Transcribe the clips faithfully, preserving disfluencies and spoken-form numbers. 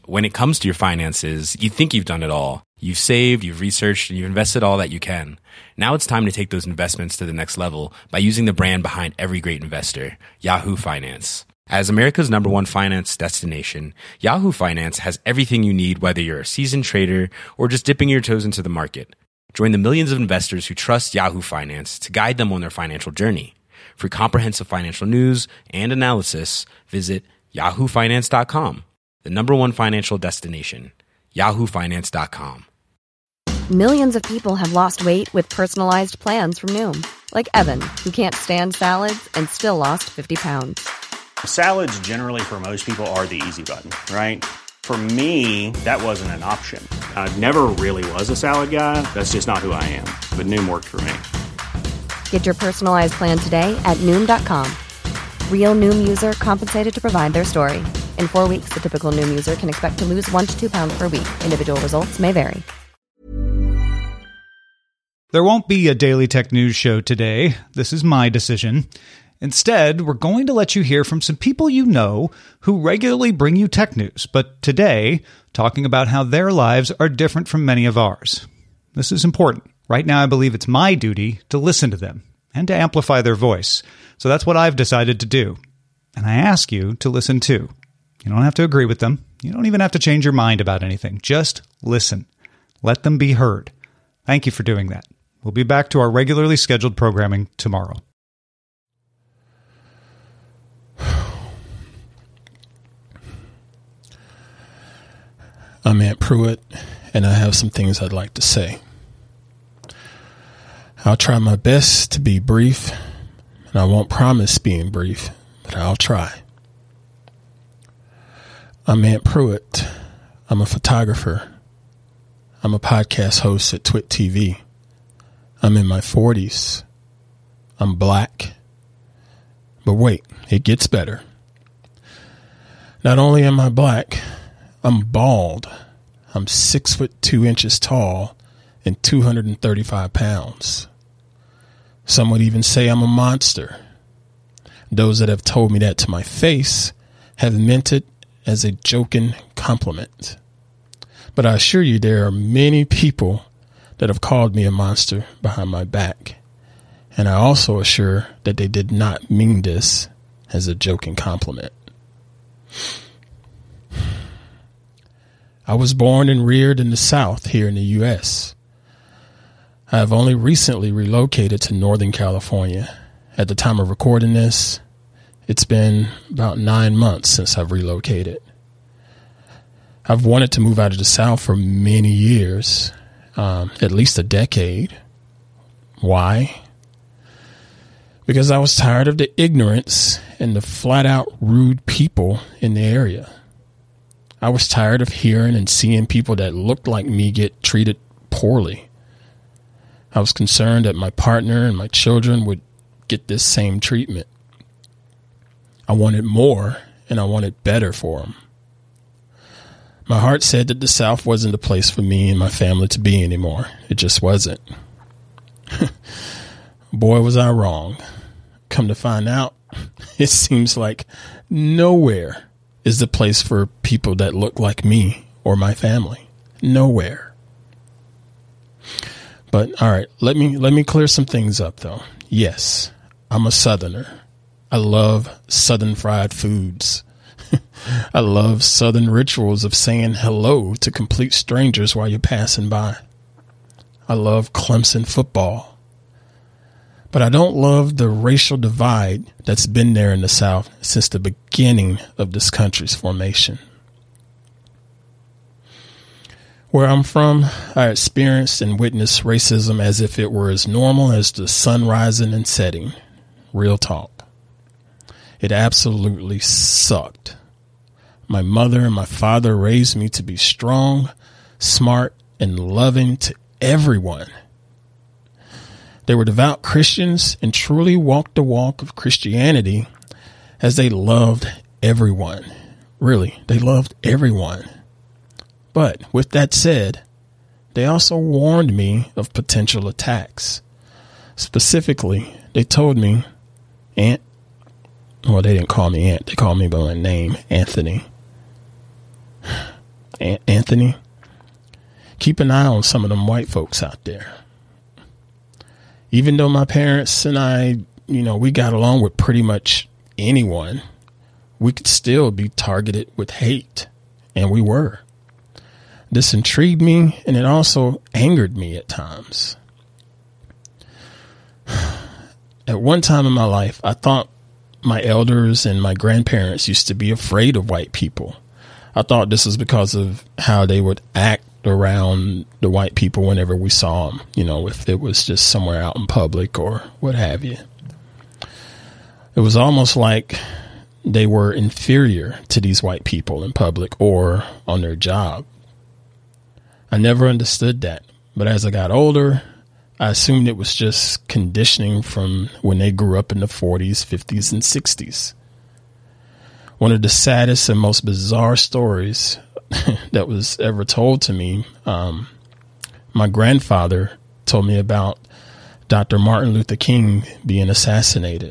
when it comes to your finances, you think you've done it all. You've saved, you've researched, and you've invested all that you can. Now it's time to take those investments to the next level by using the brand behind every great investor, Yahoo Finance. As America's number one finance destination, Yahoo Finance has everything you need, whether you're a seasoned trader or just dipping your toes into the market. Join the millions of investors who trust Yahoo Finance to guide them on their financial journey. For comprehensive financial news and analysis, visit yahoo finance dot com, the number one financial destination, yahoo finance dot com. Millions of people have lost weight with personalized plans from Noom, like Evan, who can't stand salads and still lost fifty pounds. Salads generally for most people are the easy button, right? For me, that wasn't an option. I never really was a salad guy. That's just not who I am. But Noom worked for me. Get your personalized plan today at Noom dot com. Real Noom user compensated to provide their story. In four weeks, the typical Noom user can expect to lose one to two pounds per week. Individual results may vary. There won't be a Daily Tech News show today. This is my decision. Instead, we're going to let you hear from some people you know who regularly bring you tech news, but today, talking about how their lives are different from many of ours. This is important. Right now, I believe it's my duty to listen to them and to amplify their voice. So that's what I've decided to do. And I ask you to listen too. You don't have to agree with them. You don't even have to change your mind about anything. Just listen. Let them be heard. Thank you for doing that. We'll be back to our regularly scheduled programming tomorrow. I'm Ant Pruitt, and I have some things I'd like to say. I'll try my best to be brief, and I won't promise being brief, but I'll try. I'm Ant Pruitt. I'm a photographer. I'm a podcast host at Twit T V. I'm in my forties. I'm black. But wait, it gets better. Not only am I black, I'm bald. I'm six foot two inches tall and two hundred thirty-five pounds. Some would even say I'm a monster. Those that have told me that to my face have meant it as a joking compliment. But I assure you there are many people that have called me a monster behind my back. And I also assure that they did not mean this as a joking compliment. I was born and reared in the South here in the U S. I have only recently relocated to Northern California. At the time of recording this, it's been about nine months since I've relocated. I've wanted to move out of the South for many years, um, at least a decade. Why? Because I was tired of the ignorance and the flat out rude people in the area. I was tired of hearing and seeing people that looked like me get treated poorly. I was concerned that my partner and my children would get this same treatment. I wanted more, and I wanted better for them. My heart said that the South wasn't the place for me and my family to be anymore. It just wasn't. Boy, was I wrong. Come to find out, it seems like nowhere is the place for people that look like me or my family. Nowhere. But all right, let me let me clear some things up, though. Yes, I'm a Southerner. I love Southern fried foods. I love Southern rituals of saying hello to complete strangers while you're passing by. I love Clemson football. But I don't love the racial divide that's been there in the South since the beginning of this country's formation. Where I'm from, I experienced and witnessed racism as if it were as normal as the sun rising and setting. Real talk. It absolutely sucked. My mother and my father raised me to be strong, smart, and loving to everyone. They were devout Christians and truly walked the walk of Christianity as they loved everyone. Really, they loved everyone. But with that said, they also warned me of potential attacks. Specifically, they told me, Ant, well, they didn't call me Ant. They called me by my name, Anthony. A- Anthony, keep an eye on some of them white folks out there. Even though my parents and I, you know, we got along with pretty much anyone, we could still be targeted with hate. And we were. This intrigued me, and it also angered me at times. At one time in my life, I thought my elders and my grandparents used to be afraid of white people. I thought this was because of how they would act around the white people whenever we saw them, you know, if it was just somewhere out in public or what have you. It was almost like they were inferior to these white people in public or on their job. I never understood that. But as I got older, I assumed it was just conditioning from when they grew up in the forties, fifties, and sixties. One of the saddest and most bizarre stories that was ever told to me, um, my grandfather told me about Doctor Martin Luther King being assassinated.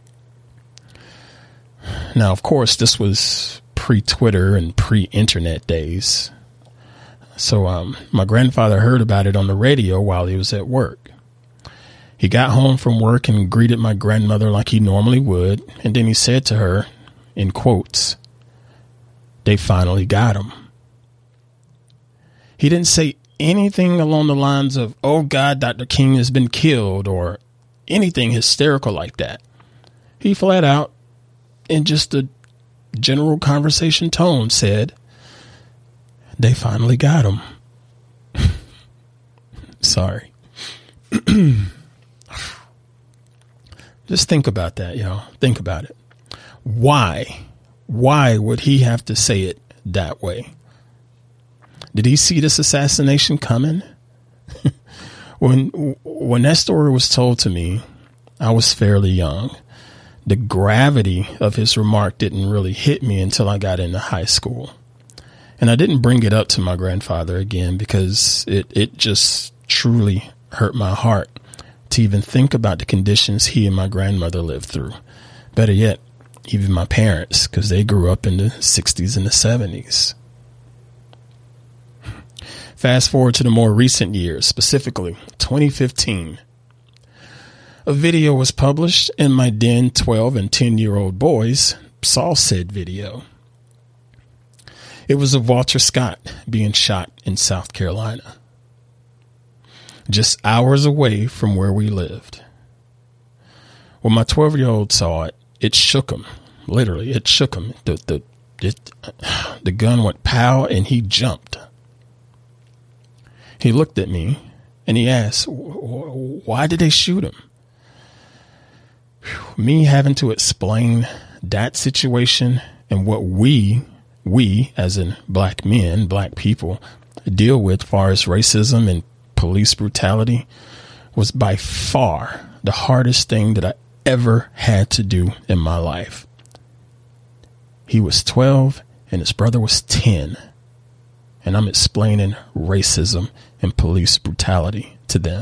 Now, of course, this was pre-Twitter and pre-internet days. So um, my grandfather heard about it on the radio while he was at work. He got home from work and greeted my grandmother like he normally would. And then he said to her, in quotes, "They finally got him." He didn't say anything along the lines of, "Oh, God, Doctor King has been killed," or anything hysterical like that. He flat out, in just a general conversation tone, said, "They finally got him." Sorry. Just think about that, y'all. Think about it. Why? Why would he have to say it that way? Did he see this assassination coming? when when that story was told to me, I was fairly young. The gravity of his remark didn't really hit me until I got into high school. And I didn't bring it up to my grandfather again because it, it just truly hurt my heart to even think about the conditions he and my grandmother lived through. Better yet, even my parents, because they grew up in the sixties and the seventies. Fast forward to the more recent years, specifically twenty fifteen. A video was published, and my then twelve and ten-year-old boys saw said video. It was of Walter Scott being shot in South Carolina, just hours away from where we lived. When my twelve-year-old saw it, it shook him. Literally, it shook him. The, the, it, the gun went pow, and he jumped. He looked at me, and he asked, "Why did they shoot him?" Me having to explain that situation and what we, we as in black men, black people, deal with as far as racism and police brutality was by far the hardest thing that I ever had to do in my life. He was twelve and his brother was ten. And I'm explaining racism and police brutality to them.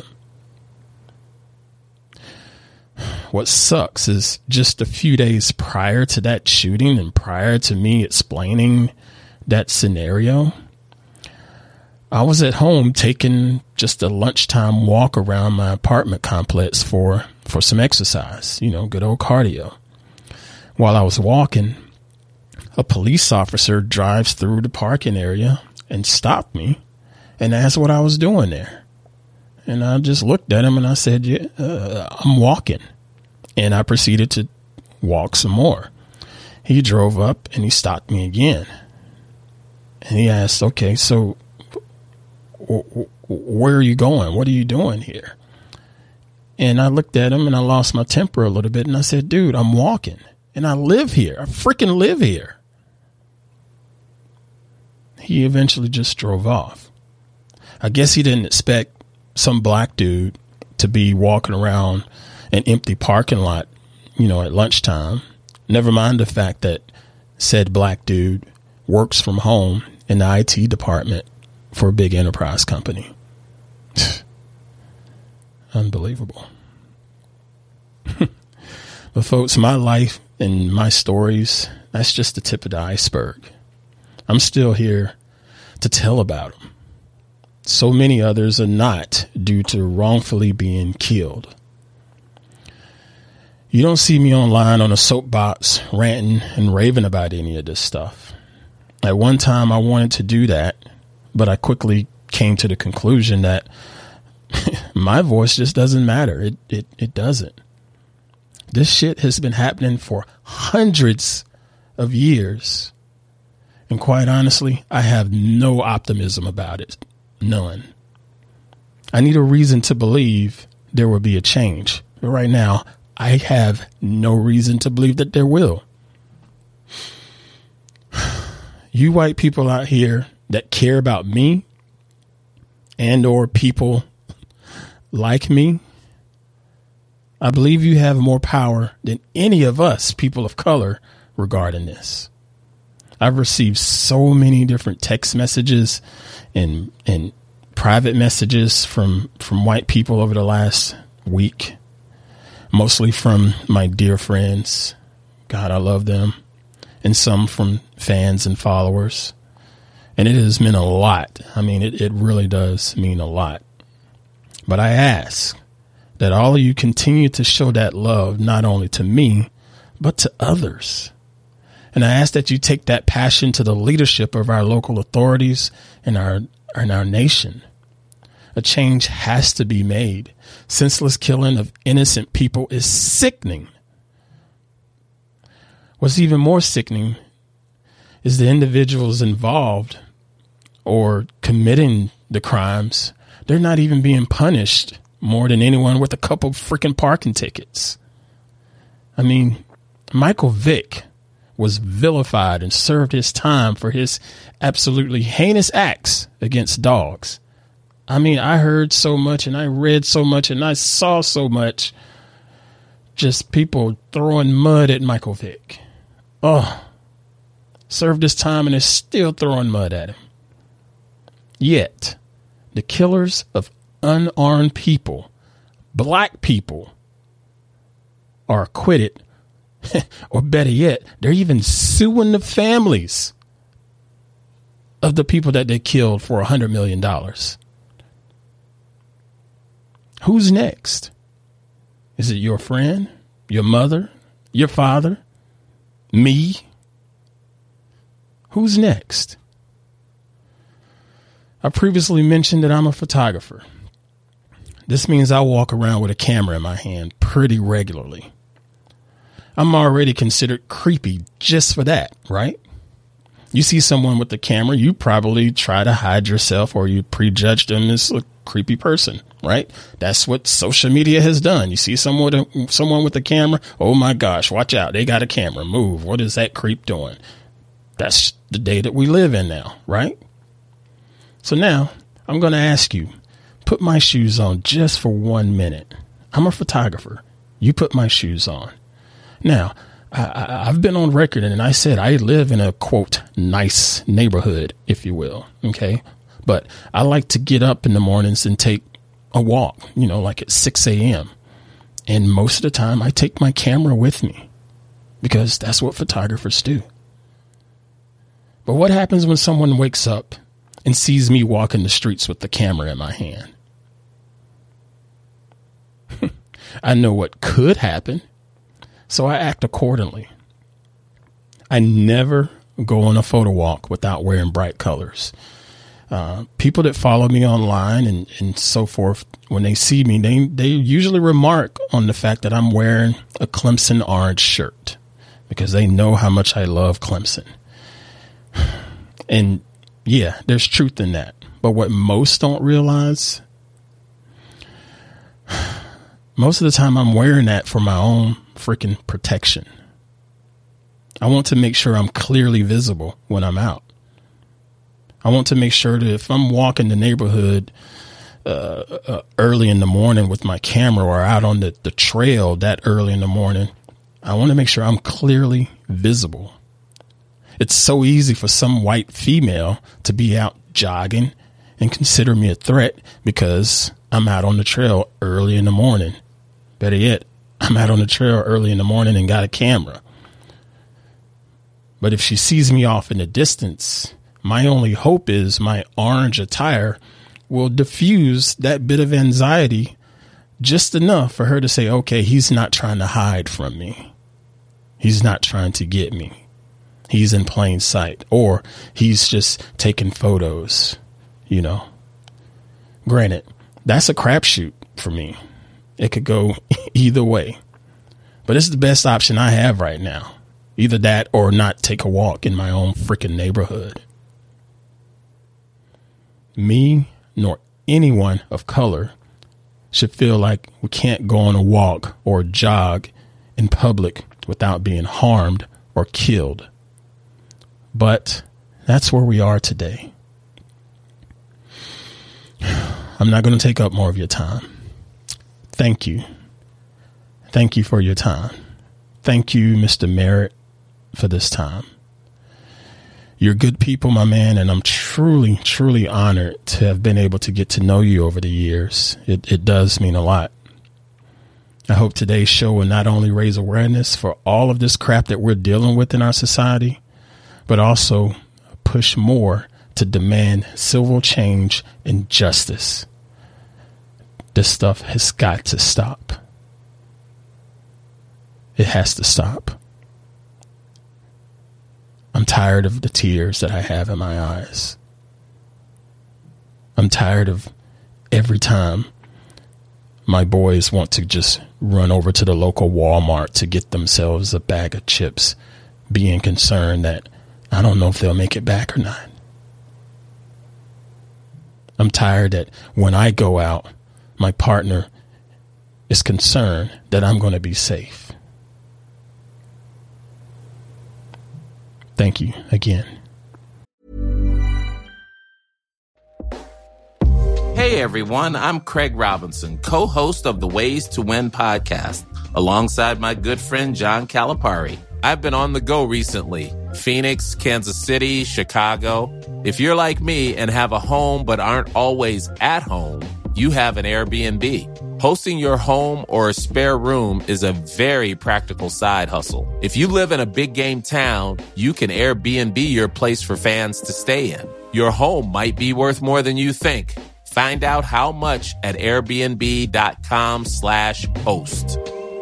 What sucks is just a few days prior to that shooting and prior to me explaining that scenario, I was at home taking just a lunchtime walk around my apartment complex for, for some exercise, you know, good old cardio. While I was walking, a police officer drives through the parking area and stopped me and asked what I was doing there. And I just looked at him and I said, yeah, uh, I'm walking. And I proceeded to walk some more. He drove up and he stopped me again. And he asked, "Okay, so w- w- where are you going? What are you doing here?" And I looked at him and I lost my temper a little bit. And I said, "Dude, I'm walking and I live here. I freaking live here." He eventually just drove off. I guess he didn't expect some black dude to be walking around an empty parking lot, you know, at lunchtime. Never mind the fact that said black dude works from home in the I T department for a big enterprise company. Unbelievable. But folks, my life and my stories, that's just the tip of the iceberg. I'm still here to tell about them. So many others are not, due to wrongfully being killed. You don't see me online on a soapbox ranting and raving about any of this stuff. At one time I wanted to do that, but I quickly came to the conclusion that my voice just doesn't matter. It, it, it doesn't. This shit has been happening for hundreds of years. And quite honestly, I have no optimism about it. None. I need a reason to believe there will be a change. But right now, I have no reason to believe that there will. You white people out here that care about me and or people like me, I believe you have more power than any of us people of color regarding this. I've received so many different text messages and and private messages from, from white people over the last week, mostly from my dear friends. God, I love them. And some from fans and followers. And it has meant a lot. I mean, it, it really does mean a lot. But I ask that all of you continue to show that love, not only to me, but to others. And I ask that you take that passion to the leadership of our local authorities and our, and our nation. A change has to be made. Senseless killing of innocent people is sickening. What's even more sickening is the individuals involved or committing the crimes. They're not even being punished more than anyone with a couple freaking parking tickets. I mean, Michael Vick was vilified and served his time for his absolutely heinous acts against dogs. I mean, I heard so much and I read so much and I saw so much. Just people throwing mud at Michael Vick. Oh, served his time and is still throwing mud at him. Yet, the killers of unarmed people, black people, are acquitted. Or better yet, they're even suing the families of the people that they killed for a hundred million dollars. Who's next? Is it your friend, your mother, your father, me? Who's next? I previously mentioned that I'm a photographer. This means I walk around with a camera in my hand pretty regularly. I'm already considered creepy just for that, right? You see someone with the camera, you probably try to hide yourself or you prejudge them as a creepy person, right? That's what social media has done. You see someone, someone with a camera. Oh my gosh, watch out. They got a camera. Move. What is that creep doing? That's the day that we live in now, right? So now I'm going to ask you, put my shoes on just for one minute. I'm a photographer. You put my shoes on. Now, I, I, I've been on record and I said I live in a, quote, nice neighborhood, if you will. OK, but I like to get up in the mornings and take a walk, you know, like at six a.m. And most of the time I take my camera with me because that's what photographers do. But what happens when someone wakes up and sees me walking the streets with the camera in my hand? I know what could happen. So I act accordingly. I never go on a photo walk without wearing bright colors. Uh, people that follow me online and, and so forth, when they see me, they, they usually remark on the fact that I'm wearing a Clemson orange shirt because they know how much I love Clemson. And yeah, there's truth in that. But what most don't realize, most of the time I'm wearing that for my own freaking protection. I want to make sure I'm clearly visible when I'm out. I want to make sure that if I'm walking the neighborhood uh, uh, early in the morning with my camera or out on the, the trail that early in the morning, I want to make sure I'm clearly visible. It's so easy for some white female to be out jogging and consider me a threat because I'm out on the trail early in the morning. Better yet, I'm out on the trail early in the morning and got a camera. But if she sees me off in the distance, My only hope is my orange attire will diffuse that bit of anxiety just enough for her to say, okay, he's not trying to hide from me. He's not trying to get me. He's in plain sight, or he's just taking photos, you know. Granted, that's a crapshoot for me. It could go either way, but it's the best option I have right now. Either that or not take a walk in my own freaking neighborhood. Me nor anyone of color should feel like we can't go on a walk or jog in public without being harmed or killed. But that's where we are today. I'm not going to take up more of your time. Thank you. Thank you for your time. Thank you, Mister Merritt, for this time. You're good people, my man, and I'm truly, truly honored to have been able to get to know you over the years. It, it does mean a lot. I hope today's show will not only raise awareness for all of this crap that we're dealing with in our society, but also push more to demand civil change and justice. This stuff has got to stop. It has to stop. I'm tired of the tears that I have in my eyes. I'm tired of every time my boys want to just run over to the local Walmart to get themselves a bag of chips, being concerned that I don't know if they'll make it back or not. I'm tired that when I go out, my partner is concerned that I'm going to be safe. Thank you again. Hey everyone, I'm Craig Robinson, co-host of the Ways to Win podcast, alongside my good friend John Calipari. I've been on the go recently. Phoenix, Kansas City, Chicago. If you're like me and have a home but aren't always at home, you have an Airbnb. Hosting your home or a spare room is a very practical side hustle. If you live in a big game town, you can Airbnb your place for fans to stay in. Your home might be worth more than you think. Find out how much at airbnb.com slash host.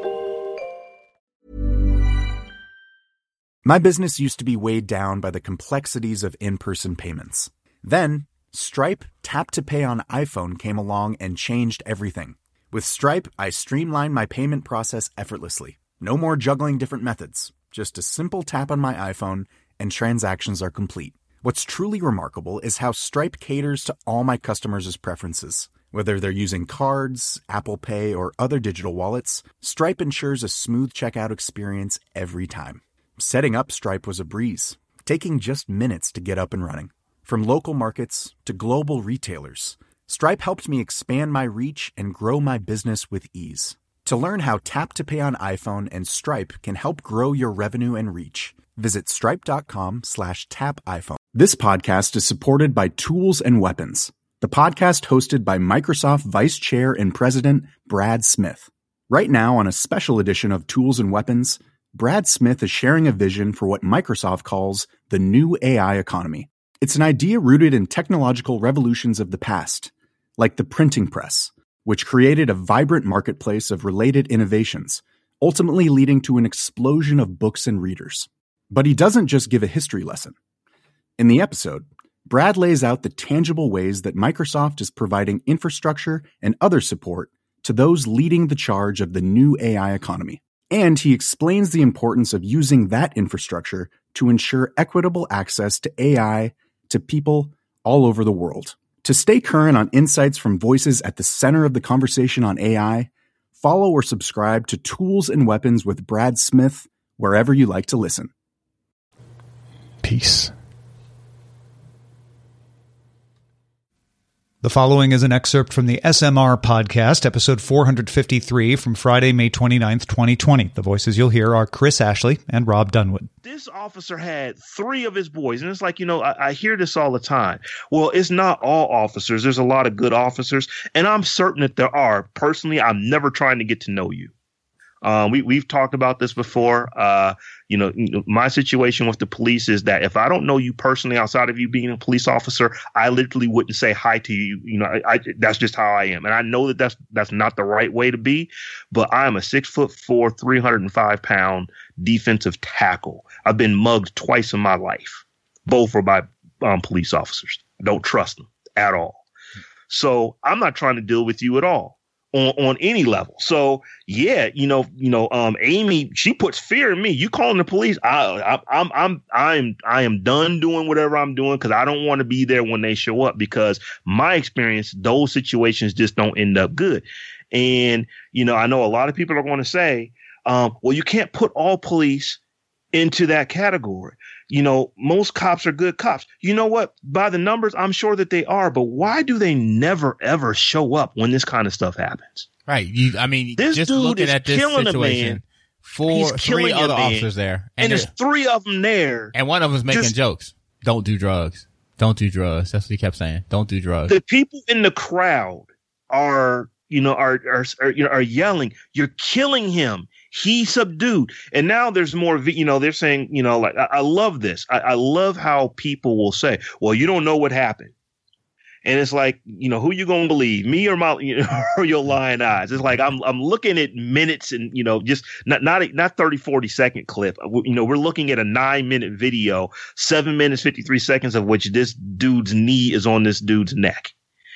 My business used to be weighed down by the complexities of in-person payments. Then, Stripe Tap to Pay on iPhone came along and changed everything. With Stripe, I streamlined my payment process effortlessly. No more juggling different methods. Just a simple tap on my iPhone and transactions are complete. What's truly remarkable is how Stripe caters to all my customers' preferences. Whether they're using cards, Apple Pay, or other digital wallets, Stripe ensures a smooth checkout experience every time. Setting up Stripe was a breeze, taking just minutes to get up and running. From local markets to global retailers, Stripe helped me expand my reach and grow my business with ease. To learn how Tap to Pay on iPhone and Stripe can help grow your revenue and reach, visit stripe.com slash tap iPhone. This podcast is supported by Tools and Weapons, the podcast hosted by Microsoft Vice Chair and President Brad Smith. Right now, on a special edition of Tools and Weapons, Brad Smith is sharing a vision for what Microsoft calls the new A I economy. It's an idea rooted in technological revolutions of the past, like the printing press, which created a vibrant marketplace of related innovations, ultimately leading to an explosion of books and readers. But he doesn't just give a history lesson. In the episode, Brad lays out the tangible ways that Microsoft is providing infrastructure and other support to those leading the charge of the new A I economy. And he explains the importance of using that infrastructure to ensure equitable access to A I to people all over the world. To stay current on insights from voices at the center of the conversation on A I, follow or subscribe to Tools and Weapons with Brad Smith wherever you like to listen. Peace. The following is an excerpt from the S M R podcast, episode four fifty-three from Friday, May twenty-ninth, twenty twenty. The voices you'll hear are Chris Ashley and Rob Dunwood. This officer had three of his boys, and it's like, you know, I, I hear this all the time. Well, it's not all officers. There's a lot of good officers, and I'm certain that there are. Personally, I'm never trying to get to know you. Um, we, we've talked about this before. Uh, you know, my situation with the police is that if I don't know you personally outside of you being a police officer, I literally wouldn't say hi to you. You know, I, I, that's just how I am. And I know that that's, that's not the right way to be, but I am a six foot four, three hundred five pound defensive tackle. I've been mugged twice in my life. Both were by um, police officers. I don't trust them at all. So I'm not trying to deal with you at all. On, on any level. So yeah, you know, you know, um, Amy, she puts fear in me. You calling the police? I, I, I'm, I'm, I'm, I am done doing whatever I'm doing because I don't want to be there when they show up. Because my experience, those situations just don't end up good. And you know, I know a lot of people are going to say, um, well, you can't put all police into that category. You know, most cops are good cops. You know what? By the numbers, I'm sure that they are. But why do they never, ever show up when this kind of stuff happens? Right. You, I mean, this just dude looking is at this killing situation, a man. four, He's three killing a other man. officers there. And, and there's three of them there. And one of them's making just, jokes. Don't do drugs. Don't do drugs. That's what he kept saying. Don't do drugs. The people in the crowd are, you know, are, are, are, you know, are yelling, you're killing him. He subdued. And now there's more, you know, they're saying, you know, like, I, I love this. I, I love how people will say, well, you don't know what happened. And it's like, you know, who you going to believe, me or my, you know, or your lying eyes? It's like, I'm, I'm looking at minutes and, you know, just not, not, not thirty, forty second clip. You know, we're looking at a nine minute video, seven minutes, fifty-three seconds of which this dude's knee is on this dude's neck.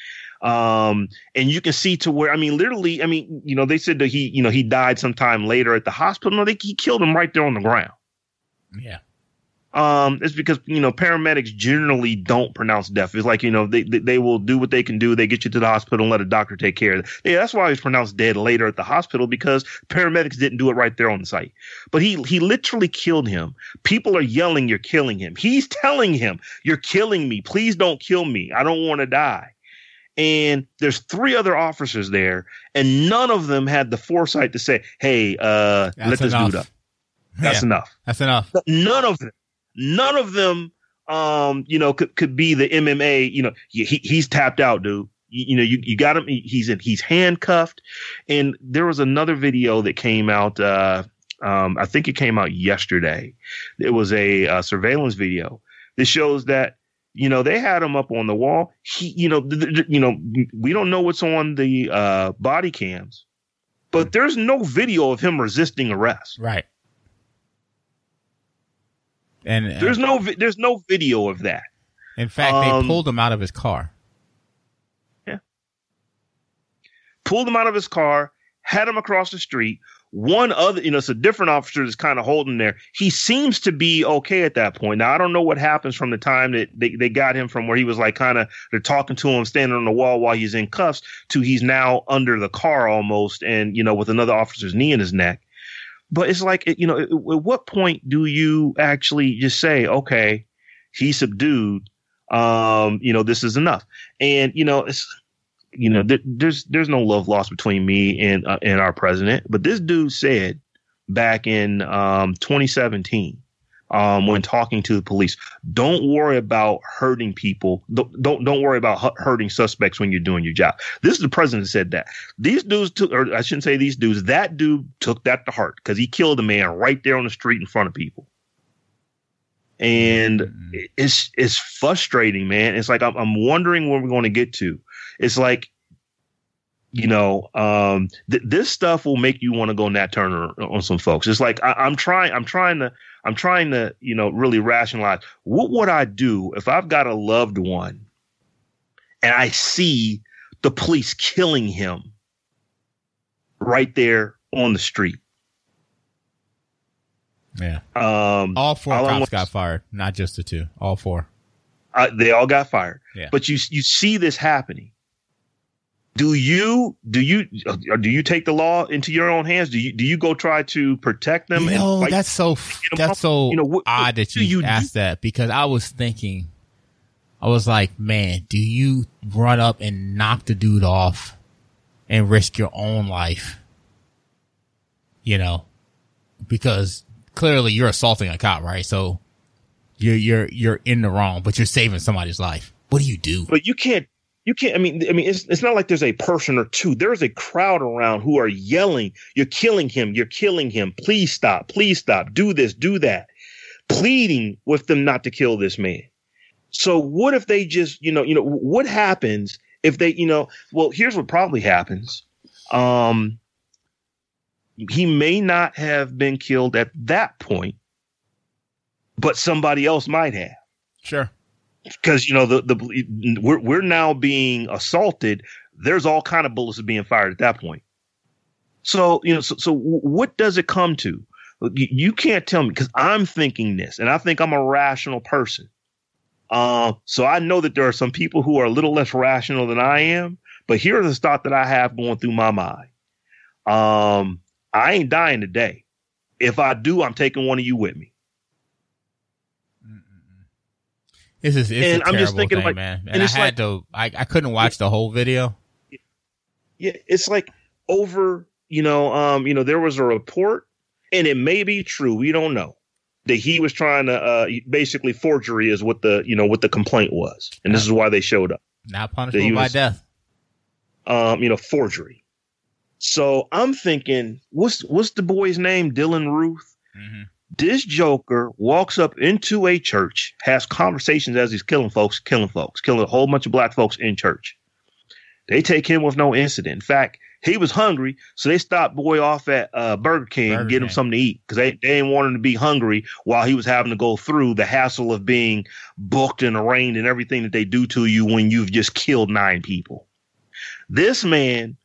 Um, and you can see to where, I mean, literally, I mean, you know, they said that he, you know, he died sometime later at the hospital. No, they, he killed him right there on the ground. Yeah. Um, it's because, you know, paramedics generally don't pronounce death. It's like, you know, they, they, they will do what they can do. They get you to the hospital and let a doctor take care of it. Yeah, that's why he was pronounced dead later at the hospital, because paramedics didn't do it right there on the site. But he, he literally killed him. People are yelling, you're killing him. He's telling him, you're killing me. Please don't kill me. I don't want to die. And there's three other officers there, and none of them had the foresight to say, hey, uh, That's let this enough. dude up. That's Yeah. enough. That's enough. None of them, none of them, um, you know, could, could be the M M A, you know, he, he's tapped out, dude. You, you know, you, you got him. He's in, he's handcuffed. And there was another video that came out. Uh, um, I think it came out yesterday. It was a, uh surveillance video that shows that, you know, they had him up on the wall. He, you know, th- th- you know, we don't know what's on the uh, body cams, but there's no video of him resisting arrest. Right. And uh, there's no, vi- there's no video of that. In fact, um, they pulled him out of his car. Yeah. Pulled him out of his car, had him across the street. One other, you know, it's a different officer that's kind of holding there. He seems to be okay at that point. Now, I don't know what happens from the time that they, they got him from where he was like kind of, they're talking to him, standing on the wall while he's in cuffs, to he's now under the car almost, and, you know, with another officer's knee in his neck. But it's like, you know, at what point do you actually just say, okay, he's subdued, um, you know, this is enough. And, you know, it's, you know, th- there's there's no love lost between me and uh, and our president. But this dude said back in um, twenty seventeen, um, when talking to the police, don't worry about hurting people. Don't don't, don't worry about hu- hurting suspects when you're doing your job. This is the president that said that. These dudes took, or I shouldn't say these dudes, that dude took that to heart, because he killed a man right there on the street in front of people. And mm-hmm. it's it's frustrating, man. It's like I'm, I'm wondering where we're going to get to. It's like, you know, um, th- this stuff will make you want to go Nat Turner on some folks. It's like I- I'm trying, I'm trying to, I'm trying to, you know, really rationalize, what would I do if I've got a loved one and I see the police killing him right there on the street? Yeah. Um, all four all cops want- got fired, not just the two. All four. Uh, they all got fired. Yeah. But you you see this happening. Do you do you or do you take the law into your own hands? Do you do you go try to protect them? You and know, fight that's so them that's up? so You know, what- odd what that do you, you asked do? that, because I was thinking, I was like, man, do you run up and knock the dude off and risk your own life? You know, because clearly you're assaulting a cop, right? So you're you're you're in the wrong, but you're saving somebody's life. What do you do? But you can't You can't. I mean, I mean, it's it's not like there's a person or two. There's a crowd around who are yelling, "You're killing him! You're killing him! Please stop! Please stop! Do this! Do that!" Pleading with them not to kill this man. So what if they just, you know, you know, what happens if they, you know, well, here's what probably happens. Um, he may not have been killed at that point, but somebody else might have. Sure. Because, you know, the, the we're we're now being assaulted. There's all kind of bullets being fired at that point. So, you know, so, so what does it come to? You can't tell me, because I'm thinking this, and I think I'm a rational person. Uh, so I know that there are some people who are a little less rational than I am. But here's the thought that I have going through my mind. Um, I ain't dying today. If I do, I'm taking one of you with me. This is it's and a I'm terrible just thinking thing, like, man. And, and I it's had like, to, I, I couldn't watch the whole video. Yeah, it's like over, you know, um, you know, there was a report, and it may be true, we don't know, that he was trying to uh, basically forgery is what the, you know, what the complaint was, and this is why they showed up. Not punishable by was, death. Um, you know, forgery. So I'm thinking, what's what's the boy's name? Dylan Ruth. Mm-hmm. This joker walks up into a church, has conversations as he's killing folks, killing folks, killing a whole bunch of black folks in church. They take him with no incident. In fact, he was hungry, so they stopped boy off at uh, Burger King Burger and get him King. something to eat, because they, they didn't want him to be hungry while he was having to go through the hassle of being booked and arraigned and everything that they do to you when you've just killed nine people. This man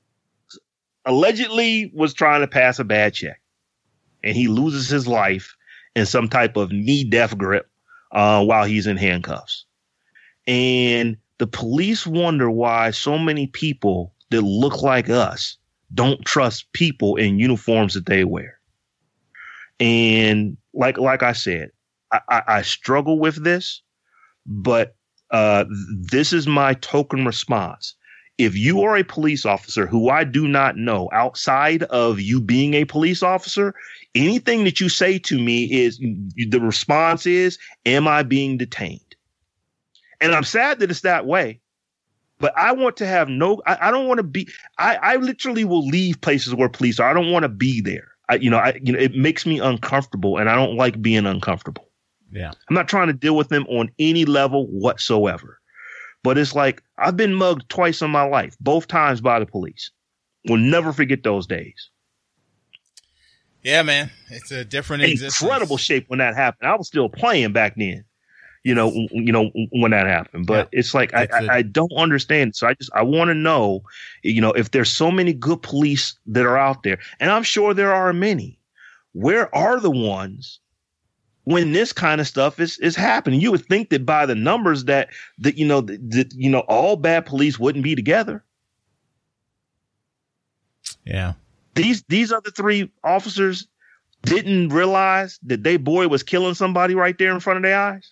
allegedly was trying to pass a bad check, and he loses his life in some type of knee-death grip uh, while he's in handcuffs. And the police wonder why so many people that look like us don't trust people in uniforms that they wear. And like like I said, I, I, I struggle with this, but uh, this is my token response. If you are a police officer who I do not know outside of you being a police officer, anything that you say to me is the response is, am I being detained? And I'm sad that it's that way, but I want to have no, I, I don't want to be, I, I literally will leave places where police are. I don't want to be there. I, you know, I, you know, it makes me uncomfortable, and I don't like being uncomfortable. Yeah. I'm not trying to deal with them on any level whatsoever. But it's like, I've been mugged twice in my life, both times by the police. We'll never forget those days. Yeah, man. It's a different existence. Incredible shape when that happened. I was still playing back then, you know, you know, when that happened. But yeah. it's like, it's I, a- I don't understand. So I just, I want to know, you know, if there's so many good police that are out there, and I'm sure there are many, where are the ones when this kind of stuff is, is happening? You would think that by the numbers that, that, you know, that, you know, all bad police wouldn't be together. Yeah. These, these other three officers didn't realize that they boy was killing somebody right there in front of their eyes.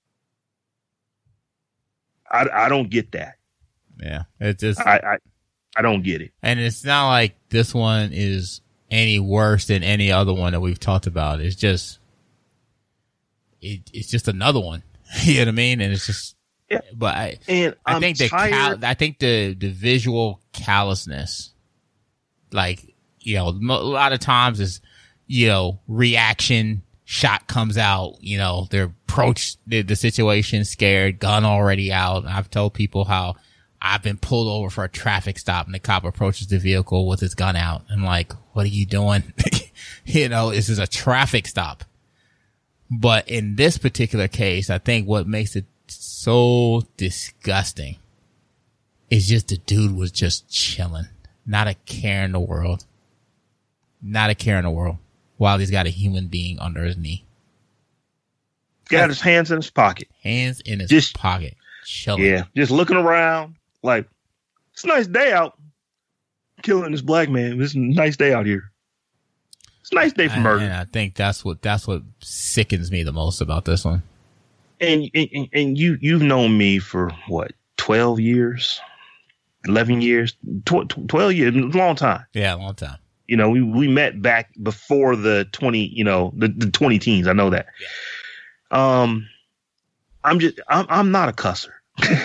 I, I don't get that. Yeah. It's just, I, I, I don't get it. And it's not like this one is any worse than any other one that we've talked about. It's just, It, it's just another one, you know what I mean? And it's just, yeah. But I, and I I'm think the, tired. cal- I think the, the visual callousness, like, you know, a lot of times is, you know, reaction, shot comes out, you know, they're approached the, the situation, scared, gun already out. I've told people how I've been pulled over for a traffic stop and the cop approaches the vehicle with his gun out. I'm like, what are you doing? You know, this is a traffic stop. But in this particular case, I think what makes it so disgusting is just the dude was just chilling. Not a care in the world. Not a care in the world. While he's got a human being under his knee. Got his hands in his pocket. Hands in his just, pocket. Chilling. Yeah. Just looking around like, it's a nice day out. Killing this black man. It's a nice day out here. It's a nice day for murder. And I think that's what that's what sickens me the most about this one. And and, and you you've known me for what, twelve years, eleven years, tw- twelve years, a long time. Yeah, a long time. You know, we we met back before the twenty, you know, the, the twenty teens. I know that. Yeah. Um, I'm just I'm I'm not a cusser.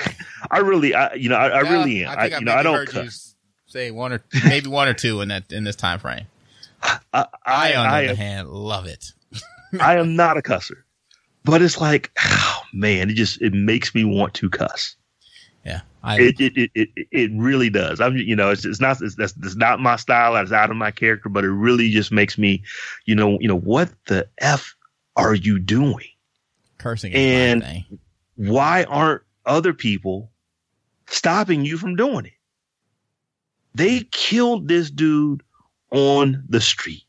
I really, I, you know, I, I Yeah, really am. I I, think I, you know, I don't heard you say one or maybe one or two in that in this time frame. I, I, I, on the I other am, hand, love it. I am not a cusser, but it's like, oh man, it just it makes me want to cuss. Yeah, I, it, it it it it really does. I'm, you know, it's it's not it's, that's it's not my style. It's out of my character, but it really just makes me, you know, you know, what the F are you doing? Cursing is and my thing. Why aren't other people stopping you from doing it? They killed this dude on the street.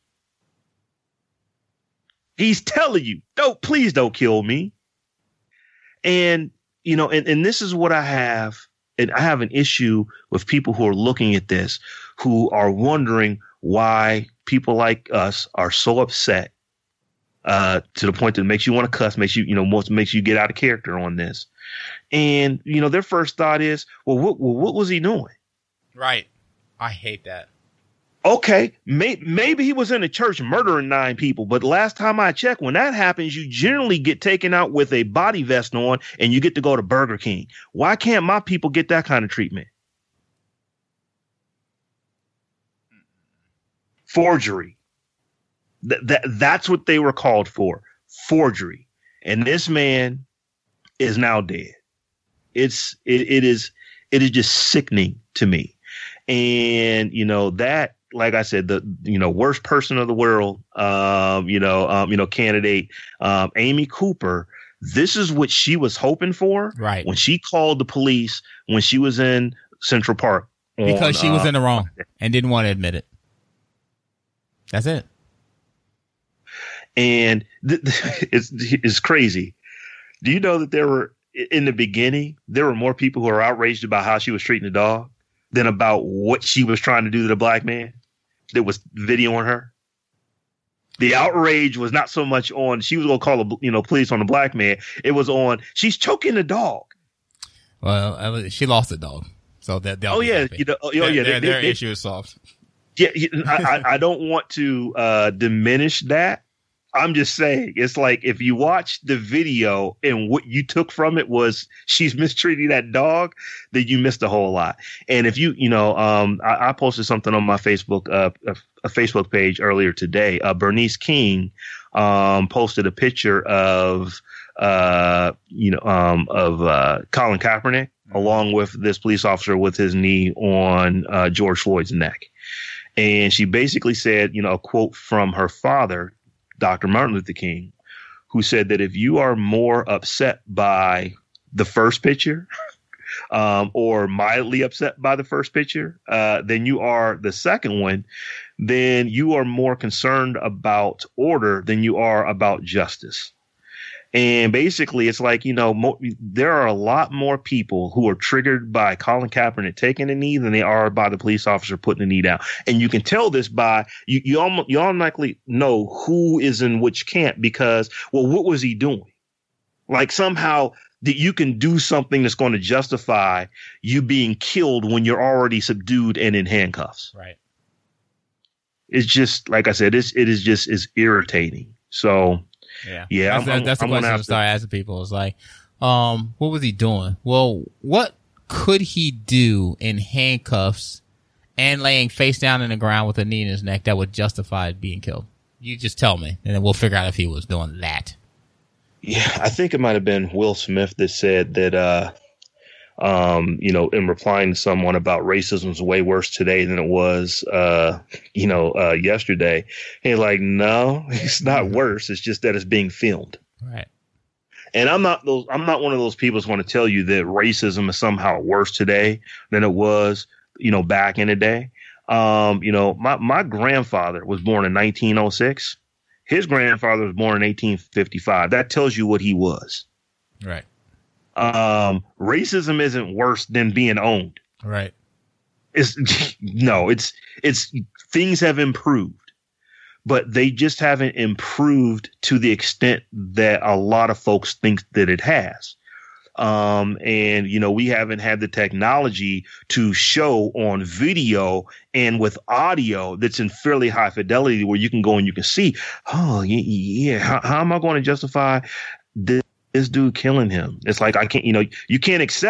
He's telling you, don't, please don't kill me. And, you know, and, and this is what I have. And I have an issue with people who are looking at this, who are wondering why people like us are so upset uh, to the point that it makes you want to cuss, makes you, you know, most makes you get out of character on this. And, you know, their first thought is, well, what, well, what was he doing? Right. I hate that. Okay, may, maybe he was in a church murdering nine people, but last time I checked, when that happens, you generally get taken out with a body vest on and you get to go to Burger King. Why can't my people get that kind of treatment? Forgery. Th- that that's what they were called for. Forgery. And this man is now dead. It's it, it is it is just sickening to me. And you know that, like I said, the you know worst person of the world, um, you know, um, you know, candidate, um, Amy Cooper. This is what she was hoping for, right? When she called the police when she was in Central Park, on, because she was uh, in the wrong and didn't want to admit it. That's it. And th- th- it's it's crazy. Do you know that there were in the beginning there were more people who were outraged about how she was treating the dog than about what she was trying to do to the black man that was videoing her? The outrage was not so much on she was going to call, a, you know, police on the black man. It was on she's choking the dog. Well, I was, she lost the dog, so that. Oh yeah, you know, oh yeah, their, they, their, they, their they, issue is solved. Yeah, I, I, I don't want to uh, diminish that. I'm just saying, it's like if you watch the video and what you took from it was she's mistreating that dog, then you missed a whole lot. And if you, you know, um, I, I posted something on my Facebook, uh, a, a Facebook page earlier today. Uh, Bernice King um, posted a picture of, uh, you know, um, of uh, Colin Kaepernick mm-hmm. along with this police officer with his knee on uh, George Floyd's neck. And she basically said, you know, a quote from her father, Doctor Martin Luther King, who said that if you are more upset by the first picture um, or mildly upset by the first picture uh, than you are the second one, then you are more concerned about order than you are about justice. And basically, it's like, you know, mo- there are a lot more people who are triggered by Colin Kaepernick taking a knee than they are by the police officer putting the knee down. And you can tell this by you, you almost you automatically know who is in which camp because, well, what was he doing? Like somehow that you can do something that's going to justify you being killed when you're already subdued and in handcuffs. Right. It's just like I said, it's, it is just is irritating. So. Yeah, yeah. That's, I'm, that's the I'm question to to start asking people. It's like, um, what was he doing? Well, what could he do in handcuffs and laying face down in the ground with a knee in his neck that would justify being killed? You just tell me, and then we'll figure out if he was doing that. Yeah, I think it might have been Will Smith that said that, uh, um, you know, in replying to someone about racism is way worse today than it was, uh, you know, uh, yesterday. He's like, no, it's not mm-hmm. worse. It's just that it's being filmed. Right. And I'm not those. I'm not one of those people who's going to tell you that racism is somehow worse today than it was, you know, back in the day. Um, you know, my my grandfather was born in nineteen oh six. His grandfather was born in eighteen fifty-five. That tells you what he was. Right. Um, racism isn't worse than being owned. Right. It's no, it's, it's things have improved, but they just haven't improved to the extent that a lot of folks think that it has. Um, and you know, we haven't had the technology to show on video and with audio that's in fairly high fidelity where you can go and you can see, oh yeah, yeah. How, how am I going to justify this? This dude killing him? It's like I can't, you know, you can't accept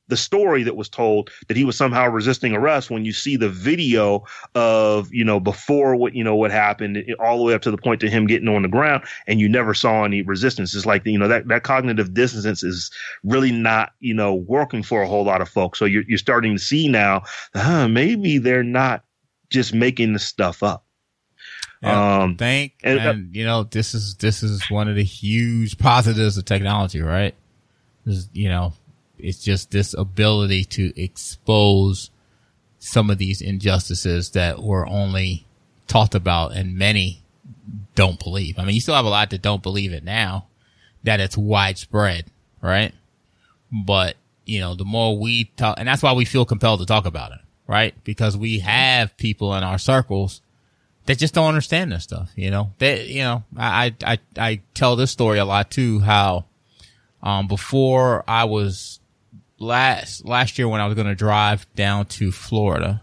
the story that was told that he was somehow resisting arrest when you see the video of, you know, before what, you know, what happened all the way up to the point to him getting on the ground and you never saw any resistance. It's like, you know, that, that cognitive dissonance is really not, you know, working for a whole lot of folks. So you're, you're starting to see now, huh, maybe they're not just making the stuff up. Yeah, um, think, and, and uh, you know, this is, this is one of the huge positives of technology, right? Is, you know, it's just this ability to expose some of these injustices that were only talked about and many don't believe. I mean, you still have a lot that don't believe it now, that it's widespread, right? But, you know, the more we talk, and that's why we feel compelled to talk about it, right? Because we have people in our circles that just don't understand this stuff, you know? They, you know, I, I, I tell this story a lot too, how, um, before I was, Last last year when I was going to drive down to Florida,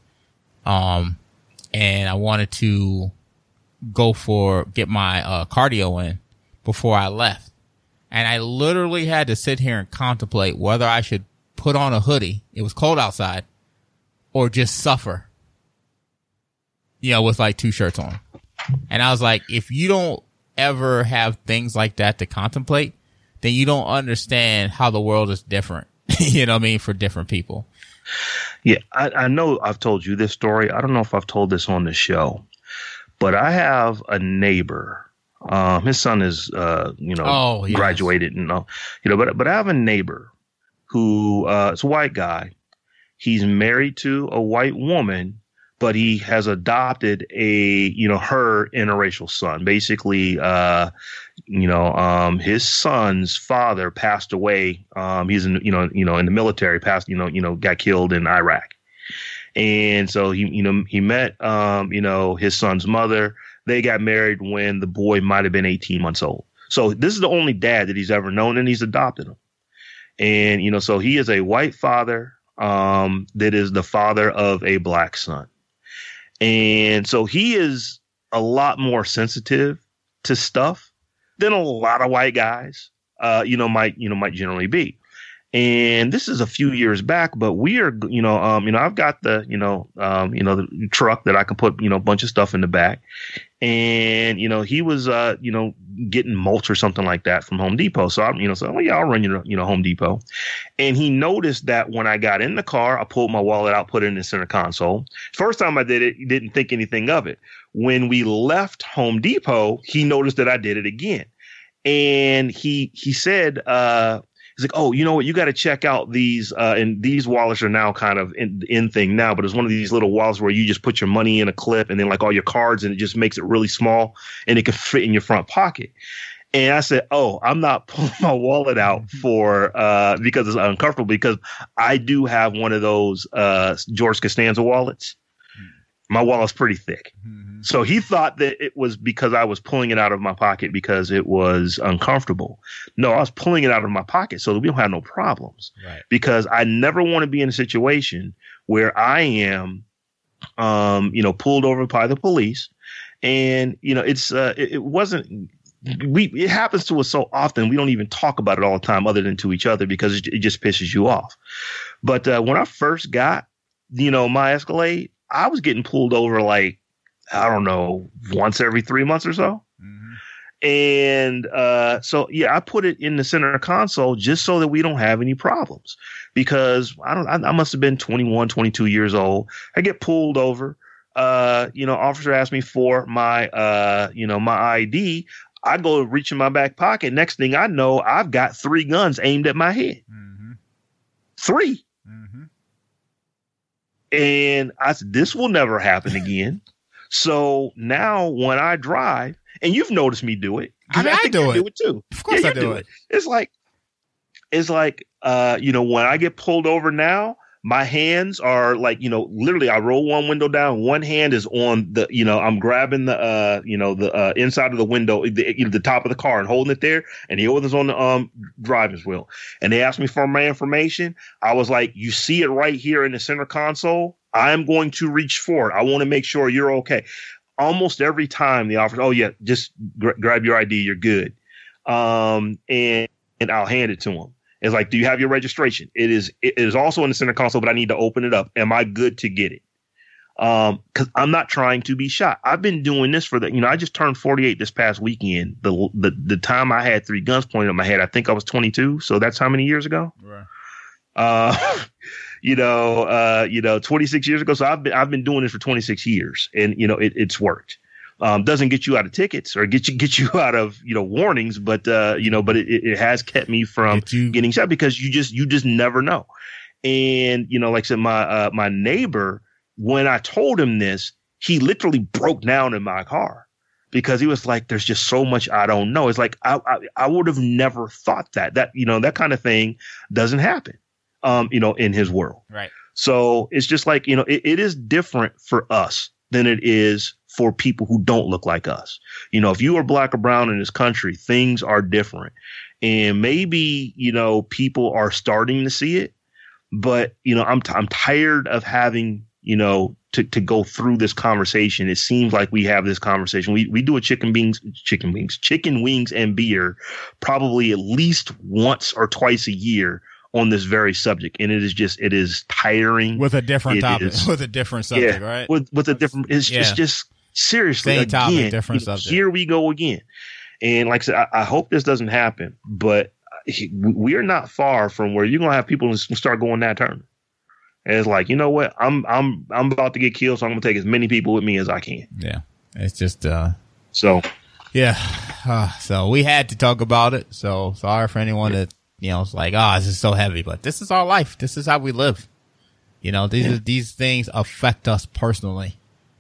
um, and I wanted to go for get my uh, cardio in before I left, and I literally had to sit here and contemplate whether I should put on a hoodie. It was cold outside, or just suffer, you know, with like two shirts on. And I was like, if you don't ever have things like that to contemplate, then you don't understand how the world is different. You know what I mean? For different people. Yeah, I, I know I've told you this story. I don't know if I've told this on the show, but I have a neighbor. Um, his son is, uh, you know, oh, yes. graduated, and uh, you know, but but I have a neighbor who uh, is a white guy. He's married to a white woman, but he has adopted a, you know, her interracial son. Basically, uh, you know, um, his son's father passed away. Um, he's in, you know, you know, in the military, passed, you know, you know, got killed in Iraq. And so he, you know, he met, um, you know, his son's mother. They got married when the boy might have been eighteen months old. So this is the only dad that he's ever known, and he's adopted him. And, you know, so he is a white father, um, that is the father of a black son. And so he is a lot more sensitive to stuff than a lot of white guys, uh, you know, might, you know, might generally be. And this is a few years back, but we are, you know, um, you know, I've got the, you know, um, you know, the truck that I can put, you know, a bunch of stuff in the back. And, you know, he was, uh, you know, getting mulch or something like that from Home Depot. So I, you know, so, well, yeah, I'll run you to, you know, Home Depot. And he noticed that when I got in the car, I pulled my wallet out, put it in the center console. First time I did it, he didn't think anything of it. When we left Home Depot, he noticed that I did it again. And he, he said, uh, he's like, oh, you know what? You got to check out these. Uh, and these wallets are now kind of in, in thing now, but it's one of these little wallets where you just put your money in a clip and then like all your cards, and it just makes it really small and it can fit in your front pocket. And I said, oh, I'm not pulling my wallet out for uh, because it's uncomfortable, because I do have one of those uh, George Costanza wallets. My wallet's pretty thick. Mm-hmm. So he thought that it was because I was pulling it out of my pocket because it was uncomfortable. No, I was pulling it out of my pocket so that we don't have no problems. Right. Because I never want to be in a situation where I am, um, you know, pulled over by the police. And, you know, it's uh, it, it wasn't we it happens to us so often we don't even talk about it all the time other than to each other because it, it just pisses you off. But uh, when I first got, you know, my Escalade, I was getting pulled over like, I don't know, once every three months or so. Mm-hmm. And uh, so, yeah, I put it in the center console just so that we don't have any problems, because I don't, I, I must have been twenty-one, twenty-two years old. I get pulled over. Uh, you know, officer asked me for my, uh, you know, my I D. I go reach in my back pocket. Next thing I know, I've got three guns aimed at my head. Mm-hmm. Three. Mm-hmm. And I said, this will never happen again. So now when I drive, and you've noticed me do it. I mean, I, I do, it. do it too. Of course yeah, I do, do it. it. It's like, it's like, uh, you know, when I get pulled over now, my hands are like, you know, literally I roll one window down. One hand is on the, you know, I'm grabbing the, uh, you know, the uh, inside of the window, the, you know, the top of the car and holding it there. And the other's on the um driver's wheel. And they asked me for my information. I was like, you see it right here in the center console. I'm going to reach for it. I want to make sure you're okay. Almost every time the officer, oh yeah, just gra- grab your I D. You're good. Um, and, and I'll hand it to him. It's like, do you have your registration? It is it is also in the center console, but I need to open it up. Am I good to get it? Um, because I'm not trying to be shot. I've been doing this for the, you know, I just turned forty-eight this past weekend. The the the time I had three guns pointed at my head, I think I was twenty-two. So that's how many years ago? Right. Uh, you know, uh, you know, twenty-six years ago. So I've been I've been doing this for twenty-six years, and you know, it, it's worked. Um, doesn't get you out of tickets or get you get you out of you know warnings, but uh, you know, but it, it has kept me from you- getting shot because you just you just never know. And you know, like I said, my uh, my neighbor. When I told him this, he literally broke down in my car because he was like, there's just so much I don't know. It's like, I, I, I would have never thought that, that, you know, that kind of thing doesn't happen, um, you know, in his world. Right. So it's just like, you know, it, it is different for us than it is for people who don't look like us. You know, if you are black or brown in this country, things are different. And maybe, you know, people are starting to see it, but, you know, I'm, t- I'm tired of having, you know, to, to go through this conversation. It seems like we have this conversation. We we do a chicken wings, chicken wings, chicken wings and beer probably at least once or twice a year on this very subject. And it is just, it is tiring. With a different it topic, is, with a different subject, yeah, right? With, with a different, it's, yeah. it's just seriously, Same again, topic, different you know, subject. Here we go again. And like I said, I, I hope this doesn't happen, but we are not far from where you're going to have people start going that turn. And it's like, you know what? I'm I'm I'm about to get killed, so I'm gonna take as many people with me as I can. Yeah, it's just uh, so yeah. Uh, so we had to talk about it. So sorry for anyone that you know is like, oh, this is so heavy, but this is our life. This is how we live. You know, these are, these things affect us personally,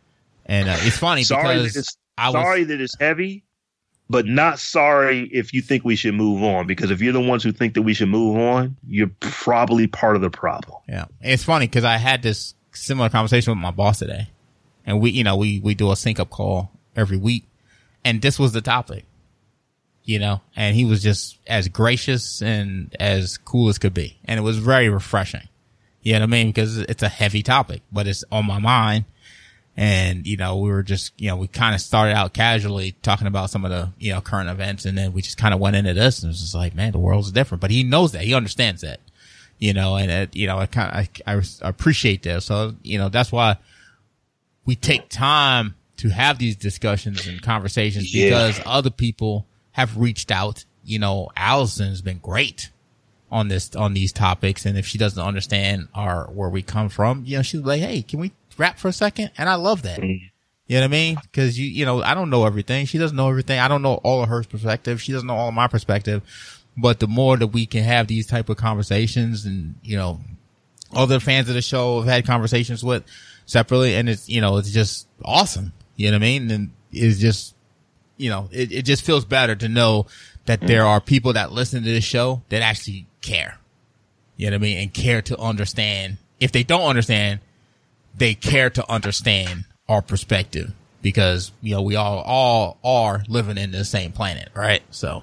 and uh, it's funny sorry because that it's, I was sorry that it's heavy, but not sorry if you think we should move on. Because if you're the ones who think that we should move on, you're probably part of the problem. Yeah, it's funny because I had this similar conversation with my boss today, and we, you know, we we do a sync up call every week, and this was the topic, you know, and he was just as gracious and as cool as could be, and it was very refreshing. You know what I mean? Because it's a heavy topic, but it's on my mind. And, you know, we were just, you know, we kind of started out casually talking about some of the, you know, current events. And then we just kind of went into this and it was just like, man, the world's different. But he knows that. He understands that, you know, and, it, you know, I kind of, I, I appreciate that. So, you know, that's why we take time to have these discussions and conversations yeah. because other people have reached out. You know, Allison's been great on this, on these topics. And if she doesn't understand our, where we come from, you know, she's like, hey, can we rap for a second? And I love that. Mm. You know what I mean? Cause you, you know, I don't know everything. She doesn't know everything. I don't know all of her perspective. She doesn't know all of my perspective. But the more that we can have these type of conversations and, you know, other fans of the show have had conversations with separately and it's, you know, it's just awesome. You know what I mean? And it's just, you know, it, it just feels better to know that there are people that listen to this show that actually care. You know what I mean? And care to understand. If they don't understand, they care to understand our perspective because, you know, we all, all are living in the same planet, right? So,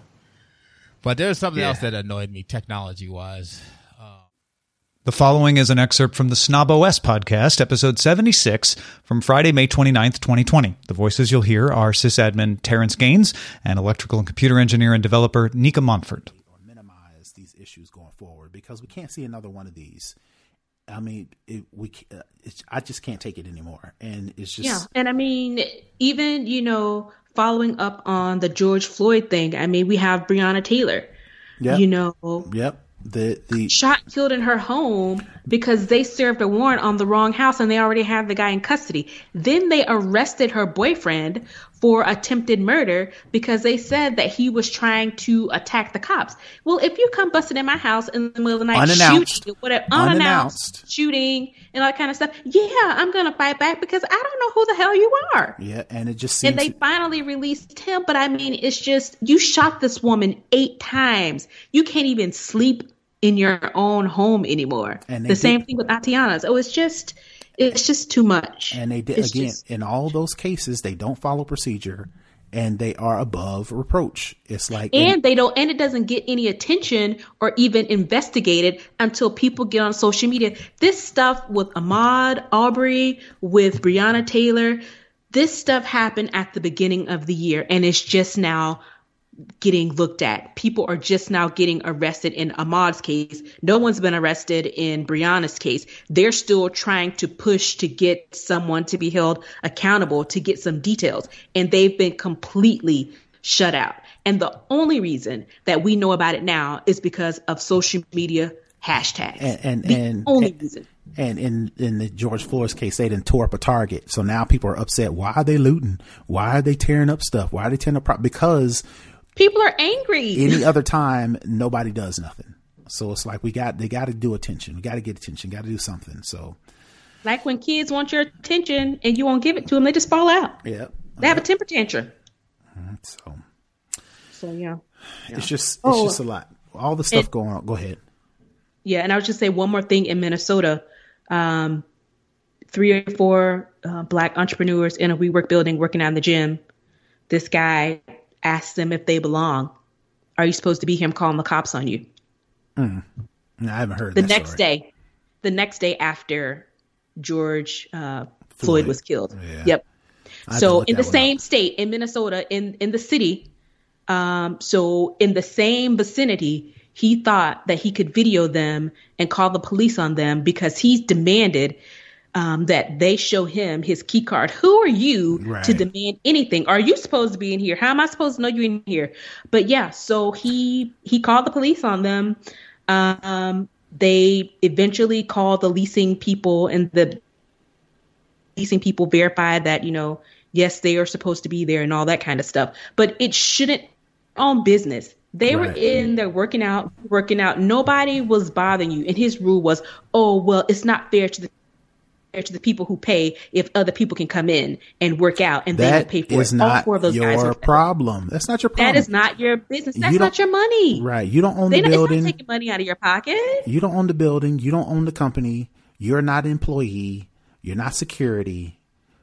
but there's something yeah. else that annoyed me technology wise. Uh, the following is an excerpt from the Snob O S podcast, episode seventy-six from Friday, May twenty-ninth, twenty twenty. The voices you'll hear are sysadmin Terrence Gaines and electrical and computer engineer and developer Nika Montfort. Or minimize these issues going forward because we can't see another one of these. I mean, it, we. Uh, it's, I just can't take it anymore, and it's just yeah. And I mean, even you know, following up on the George Floyd thing. I mean, we have Breonna Taylor. Yep. You know. Yep. The the shot and killed in her home because they served a warrant on the wrong house and they already had the guy in custody. Then they arrested her boyfriend for attempted murder because they said that he was trying to attack the cops. Well, if you come busting in my house in the middle of the night, unannounced, shooting, whatever, unannounced, unannounced, shooting and all that kind of stuff, yeah, I'm gonna fight back because I don't know who the hell you are. Yeah, and it just seems and they finally released him, but I mean, it's just you shot this woman eight times. You can't even sleep in your own home anymore. And the did, same thing with Tatiana's. Oh, it's just, it's just too much. And they did it's again just, in all those cases. They don't follow procedure, and they are above reproach. It's like, and in, they don't, and it doesn't get any attention or even investigated until people get on social media. This stuff with Ahmaud Arbery, with Breonna Taylor, this stuff happened at the beginning of the year, and it's just now getting looked at. People are just now getting arrested in Ahmaud's case. No one's been arrested in Breonna's case. They're still trying to push to get someone to be held accountable, to get some details. And they've been completely shut out. And the only reason that we know about it now is because of social media hashtags. And and, the and only and, reason. And in, in the George Floyd's case, they done tore up a Target. So now people are upset. Why are they looting? Why are they tearing up stuff? Why are they tearing up property? Because people are angry. Any other time, nobody does nothing. So it's like we got they got to do attention. We got to get attention. Got to do something. So, like when kids want your attention and you won't give it to them, they just fall out. Yeah, they have a temper tantrum. So, so yeah, yeah. it's just it's oh, just a lot. All the stuff it, going on. Go ahead. Yeah, and I would just say one more thing in Minnesota. Um, three or four uh, black entrepreneurs in a WeWork building working out in the gym. This guy asked them if they belong. Are you supposed to be here? I'm calling the cops on you. Mm. No, I haven't heard the that next story. day. The next day after George uh, Floyd. Floyd was killed. Yeah. Yep. So in the same up. state, in Minnesota, in in the city, um, so in the same vicinity, he thought that he could video them and call the police on them because he's demanded um, that they show him his key card. Who are you right. to demand anything? Are you supposed to be in here? How am I supposed to know you're in here? But yeah, so he he called the police on them. Um, they eventually called the leasing people, and the leasing people verified that, you know, yes, they are supposed to be there and all that kind of stuff. But it shouldn't own business. They right. were in there working out, working out. Nobody was bothering you. And his rule was, oh, well, it's not fair to the fair to the people who pay if other people can come in and work out and that they pay for is it. Not All four of those your guys are problem. That's not your problem. That is not your business. That's not your money. Right. You don't own they the building. It's not taking money out of your pocket. You don't own the building. You don't own the company. You're not an employee. You're not security.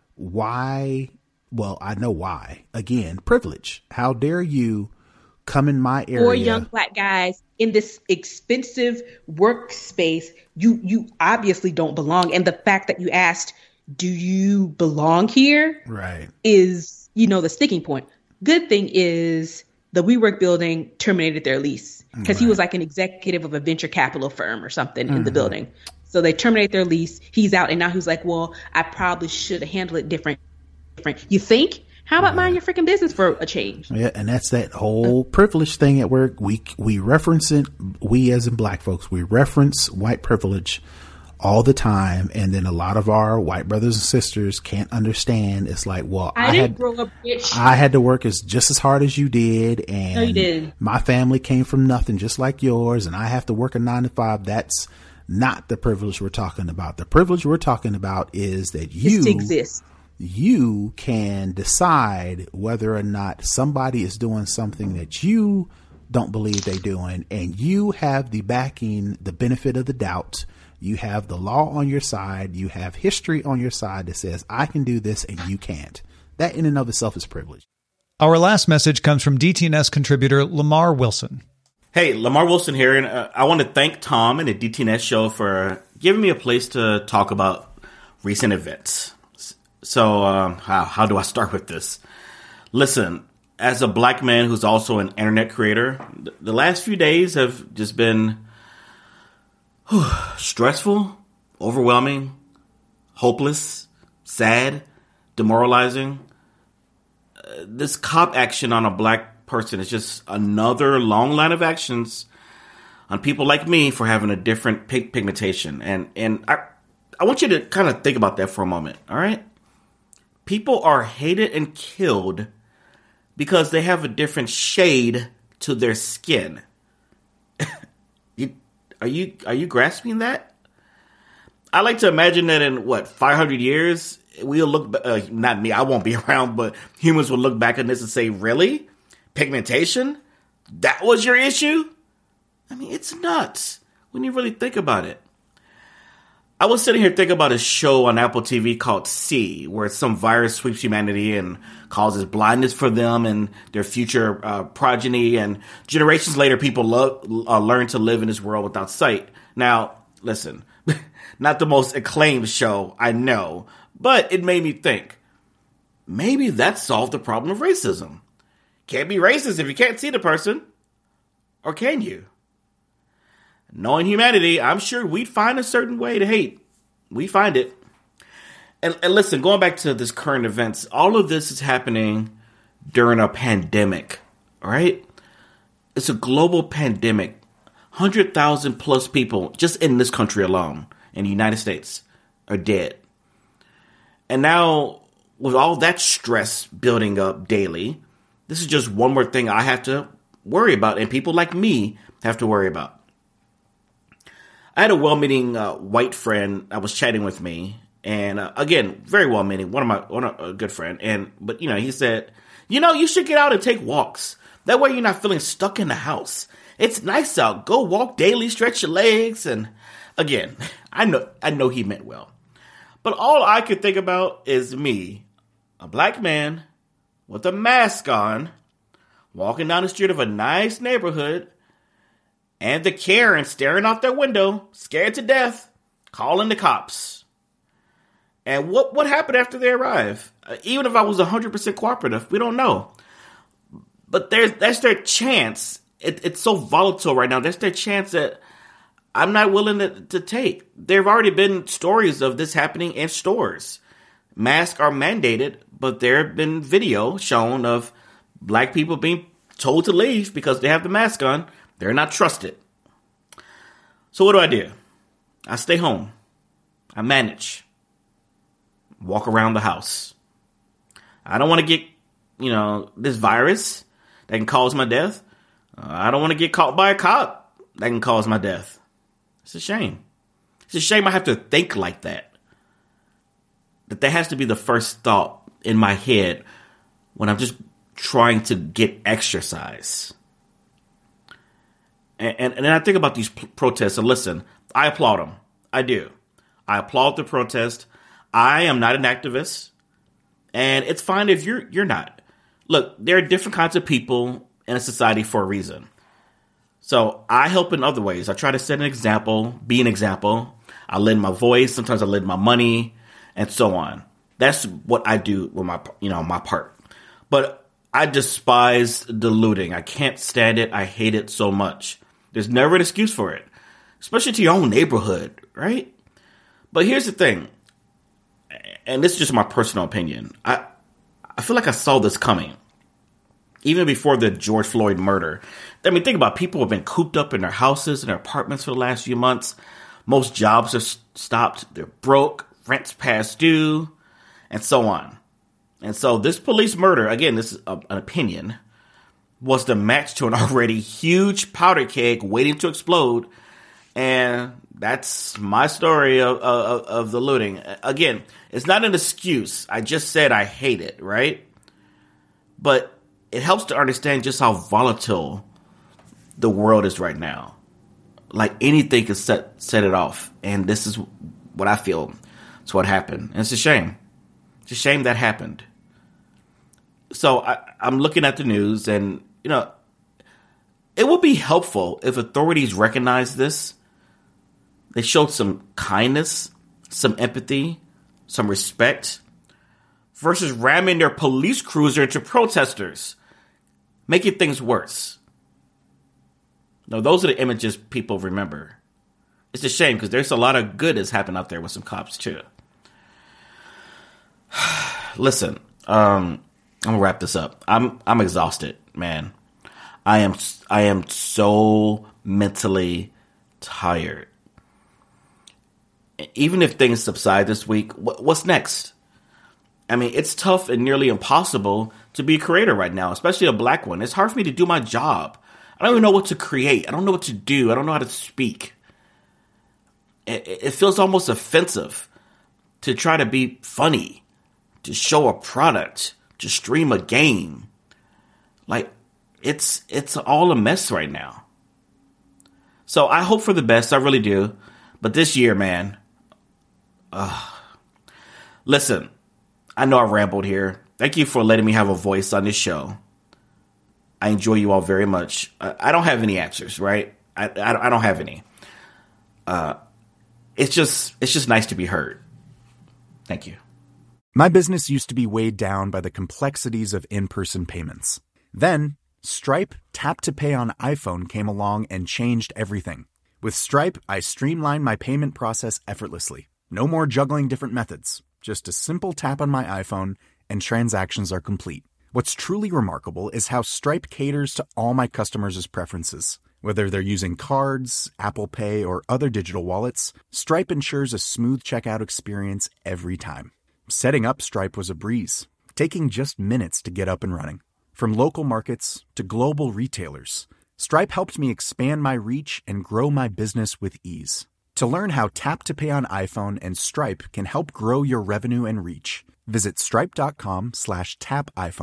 Why? Well, I know why. Again, privilege. How dare you come in my area? Four young black guys in this expensive workspace. You you obviously don't belong. And the fact that you asked, do you belong here? Right. Is, you know, the sticking point. Good thing is the WeWork building terminated their lease because right. he was like an executive of a venture capital firm or something mm-hmm. in the building. So they terminate their lease. He's out. And now he's like, well, I probably should have handled it different. different. You think? How about mind your freaking business for a change? Yeah, and that's that whole privilege thing at work. We we reference it, we as in black folks, we reference white privilege all the time. And then a lot of our white brothers and sisters can't understand. It's like, well, I, I didn't had grow up rich. I had to work as just as hard as you did. And no, you didn't. My family came from nothing just like yours. And I have to work a nine to five. That's not the privilege we're talking about. The privilege we're talking about is that you Just exist. You can decide whether or not somebody is doing something that you don't believe they're doing, and you have the backing, the benefit of the doubt. You have the law on your side. You have history on your side that says, I can do this and you can't. That in and of itself is privilege. Our last message comes from D T N S contributor Lamar Wilson. Hey, Lamar Wilson here, and uh, I want to thank Tom and the D T N S show for giving me a place to talk about recent events. So um, how, how do I start with this? Listen, as a black man who's also an internet creator, th- the last few days have just been whew, stressful, overwhelming, hopeless, sad, demoralizing. Uh, this cop action on a black person is just another long line of actions on people like me for having a different pig- pigmentation. And, and I, I want you to kind of think about that for a moment, all right? People are hated and killed because they have a different shade to their skin. you, are you are you grasping that? I like to imagine that in, what, five hundred years, we'll look, uh, not me, I won't be around, but humans will look back on this and say, really? Pigmentation? That was your issue? I mean, it's nuts when you really think about it. I was sitting here thinking about a show on Apple T V called See, where some virus sweeps humanity and causes blindness for them and their future uh, progeny. And generations later, people lo- uh, learn to live in this world without sight. Now, listen, not the most acclaimed show, I know, but it made me think, maybe that solved the problem of racism. can't be racist if you can't see the person. Or can you? Knowing humanity, I'm sure we'd find a certain way to hate. We find it. And, and listen, going back to this current events, all of this is happening during a pandemic, all right? It's a global pandemic. one hundred thousand plus people just in this country alone, in the United States, are dead. And now, with all that stress building up daily, this is just one more thing I have to worry about, and people like me have to worry about. I had a well-meaning uh, white friend that was chatting with me, and uh, again, very well-meaning, one of my one of, a good friend, and but you know, he said, you know, you should get out and take walks. That way, you're not feeling stuck in the house. It's nice out. Go walk daily, stretch your legs, and again, I know I know he meant well, but all I could think about is me, a black man with a mask on, walking down the street of a nice neighborhood, and the Karen staring out their window, scared to death, calling the cops. And what, what happened after they arrive? Uh, even if I was one hundred percent cooperative, we don't know. But there's that's their chance. It, it's so volatile right now. That's their chance that I'm not willing to, to take. There have already been stories of this happening in stores. Masks are mandated, but there have been video shown of black people being told to leave because they have the mask on. They're not trusted. So what do I do? I stay home. I manage. Walk around the house. I don't want to get, you know, this virus that can cause my death. Uh, I don't want to get caught by a cop that can cause my death. It's a shame. It's a shame I have to think like that. That that has to be the first thought in my head when I'm just trying to get exercise. And, and, and then I think about these p- protests, and listen, I applaud them. I do. I applaud the protest. I am not an activist, and it's fine if you're you're not. Look, there are different kinds of people in a society for a reason. So I help in other ways. I try to set an example, be an example. I lend my voice. Sometimes I lend my money, and so on. That's what I do with my, you know, my part. But I despise the looting. I can't stand it. I hate it so much. There's never an excuse for it, especially to your own neighborhood, right? But here's the thing, and this is just my personal opinion. I I feel like I saw this coming, even before the George Floyd murder. I mean, think about it. People have been cooped up in their houses and their apartments for the last few months. Most jobs are stopped. They're broke. Rent's past due, and so on. And so this police murder, again, this is a, an opinion, was the match to an already huge powder keg waiting to explode. And that's my story of, of, of the looting. Again, it's not an excuse. I just said I hate it, right? But it helps to understand just how volatile the world is right now. Like anything can set, set it off. And this is what I feel. It's what happened. And it's a shame. It's a shame that happened. So I, I'm looking at the news, and, you know, it would be helpful if authorities recognize this. They showed some kindness, some empathy, some respect, versus ramming their police cruiser into protesters, making things worse. No, those are the images people remember. It's a shame because there's a lot of good that's happened out there with some cops too. Listen, um, I'm gonna wrap this up. I'm I'm exhausted, man. I am I am so mentally tired. Even if things subside this week, what, what's next? I mean, it's tough and nearly impossible to be a creator right now, especially a black one. It's hard for me to do my job. I don't even know what to create. I don't know what to do. I don't know how to speak. It, it feels almost offensive to try to be funny, to show a product, to stream a game. Like, it's it's all a mess right now. So I hope for the best. I really do. But this year, man, uh, listen, I know I rambled here. Thank you for letting me have a voice on this show. I enjoy you all very much. I, I don't have any answers, right? I, I, I don't have any. Uh, it's just it's just nice to be heard. Thank you. My business used to be weighed down by the complexities of in-person payments. Then, Stripe Tap to Pay on iPhone came along and changed everything. With Stripe, I streamlined my payment process effortlessly. No more juggling different methods. Just a simple tap on my iPhone and transactions are complete. What's truly remarkable is how Stripe caters to all my customers' preferences. Whether they're using cards, Apple Pay, or other digital wallets, Stripe ensures a smooth checkout experience every time. Setting up Stripe was a breeze, taking just minutes to get up and running. From local markets to global retailers, Stripe helped me expand my reach and grow my business with ease. To learn how Tap to Pay on iPhone and Stripe can help grow your revenue and reach, visit stripe.com slash tap iPhone.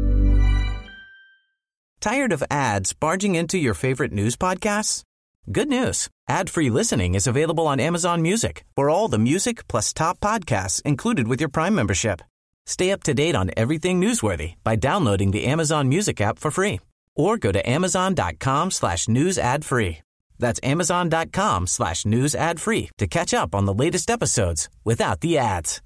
Tired of ads barging into your favorite news podcasts? Good news. Ad-free listening is available on Amazon Music for all the music plus top podcasts included with your Prime membership. Stay up to date on everything newsworthy by downloading the Amazon Music app for free or go to amazon.com slash news ad free. That's amazon.com slash news ad free to catch up on the latest episodes without the ads.